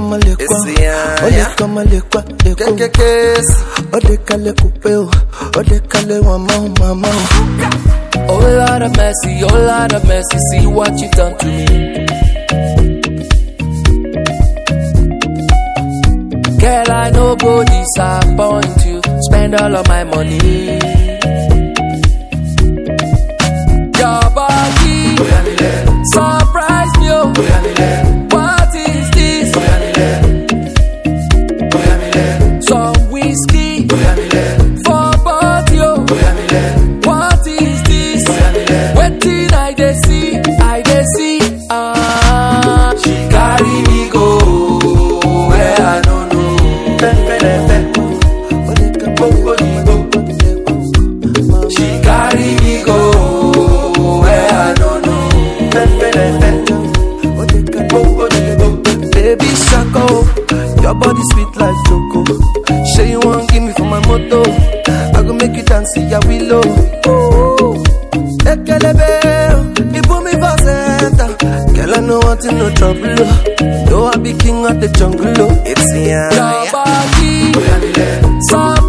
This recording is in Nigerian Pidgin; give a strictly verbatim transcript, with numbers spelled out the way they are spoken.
kama lekwa, ole kama lekwa, lekwa. Ode kale kupeo, ode kale wama mama. Oh Lord of mercy, oh Lord of mercy, see what you done to me. Girl, I no go disappoint you, spend all of my money. Your body surprise me, oh. What is this? Some whiskey for body, oh. What is this? Wetin I dey see, I dey see. Ah, she carry me go where I no know. She carry me go where I no know. Baby Shako, your body sweet like choco. Say you want give me for my moto, I go make you dance, ya willow. Ekelebe, you put me for center. Girl, I know want in no trouble. Though I be king of the jungle, it's yeah. Your body, some